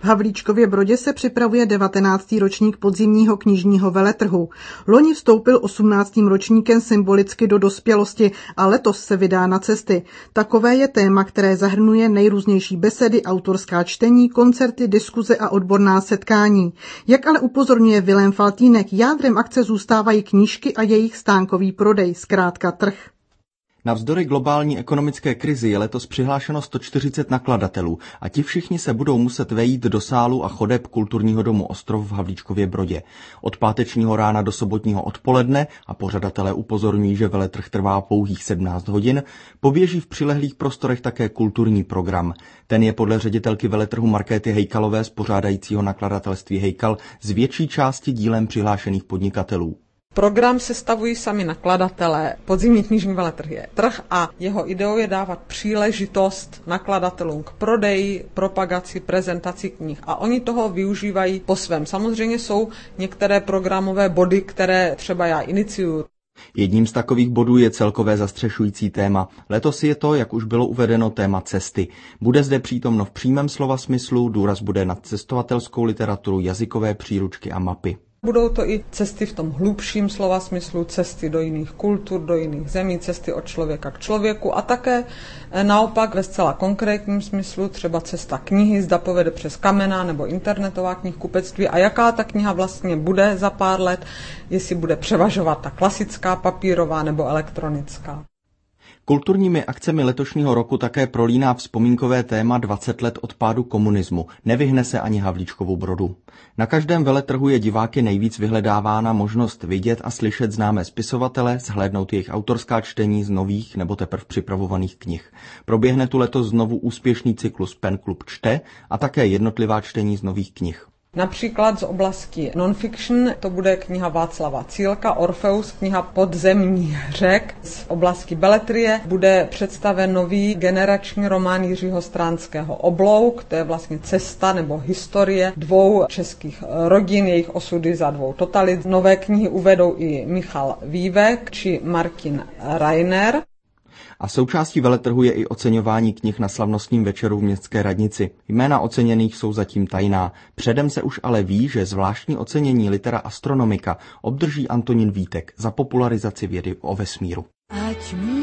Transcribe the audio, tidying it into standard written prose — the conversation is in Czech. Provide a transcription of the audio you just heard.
Havlíčkově Brodě se připravuje 19. ročník podzimního knižního veletrhu. Loni vstoupil 18. ročníkem symbolicky do dospělosti a letos se vydá na cesty. Takové je téma, které zahrnuje nejrůznější besedy, autorská čtení, koncerty, diskuze a odborná setkání. Jak ale upozorňuje Vilém Faltýnek, jádrem akce zůstávají knížky a jejich stánkový prodej, zkrátka trh. Navzdory globální ekonomické krizi je letos přihlášeno 140 nakladatelů a ti všichni se budou muset vejít do sálu a chodeb Kulturního domu Ostrov v Havlíčkově Brodě. Od pátečního rána do sobotního odpoledne, a pořadatelé upozorňují, že veletrh trvá pouhých 17 hodin, poběží v přilehlých prostorech také kulturní program. Ten je podle ředitelky veletrhu Markéty Hejkalové z pořádajícího nakladatelství Hejkal z větší části dílem přihlášených podnikatelů. Program sestavují sami nakladatelé. Podzimní knižní veletrh je trh a jeho ideou je dávat příležitost nakladatelům k prodeji, propagaci, prezentaci knih. A oni toho využívají po svém. Samozřejmě jsou některé programové body, které třeba já iniciuju. Jedním z takových bodů je celkové zastřešující téma. Letos je to, jak už bylo uvedeno, téma cesty. Bude zde přítomno v přímém slova smyslu, důraz bude na cestovatelskou literaturu, jazykové příručky a mapy. Budou to i cesty v tom hlubším slova smyslu, cesty do jiných kultur, do jiných zemí, cesty od člověka k člověku a také naopak ve zcela konkrétním smyslu třeba cesta knihy, zda povede přes kamenná nebo internetová knihkupectví a jaká ta kniha vlastně bude za pár let, jestli bude převažovat ta klasická, papírová nebo elektronická. Kulturními akcemi letošního roku také prolíná vzpomínkové téma 20 let od pádu komunismu. Nevyhne se ani Havlíčkovu Brodu. Na každém veletrhu je diváky nejvíc vyhledávána možnost vidět a slyšet známé spisovatele, zhlédnout jejich autorská čtení z nových nebo teprve připravovaných knih. Proběhne tu letos znovu úspěšný cyklus Pen Klub čte a také jednotlivá čtení z nových knih. Například z oblasti non-fiction to bude kniha Václava Cílka, Orfeus, kniha Podzemní řek. Z oblasti beletrie bude představen nový generační román Jiřího Stránského Oblouk, to je vlastně cesta nebo historie dvou českých rodin, jejich osudy za dvou totalit. Nové knihy uvedou i Michal Vývek či Martin Reiner. A součástí veletrhu je i oceňování knih na slavnostním večeru v městské radnici. Jména oceněných jsou zatím tajná. Předem se už ale ví, že zvláštní ocenění litera astronomika obdrží Antonín Vítek za popularizaci vědy o vesmíru. Ať